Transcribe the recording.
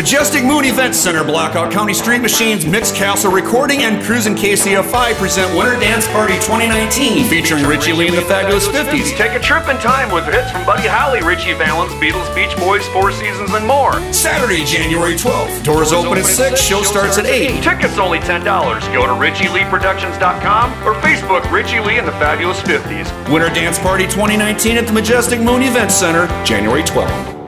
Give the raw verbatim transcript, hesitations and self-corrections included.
Majestic Moon Event Center, Blackout County Street Machines, Mixed Castle Recording, and Cruisin' K C F I present Winter Dance Party twenty nineteen, featuring Richie Lee and the Fabulous fifties. Take a trip in time with hits from Buddy Holly, Richie Valens, Beatles, Beach Boys, Four Seasons, and more. Saturday, January twelfth. Doors open at six, show starts at eight. Tickets only ten dollars. Go to richie lee productions dot com or Facebook Richie Lee and the Fabulous fifties. Winter Dance Party twenty nineteen at the Majestic Moon Event Center, January twelfth.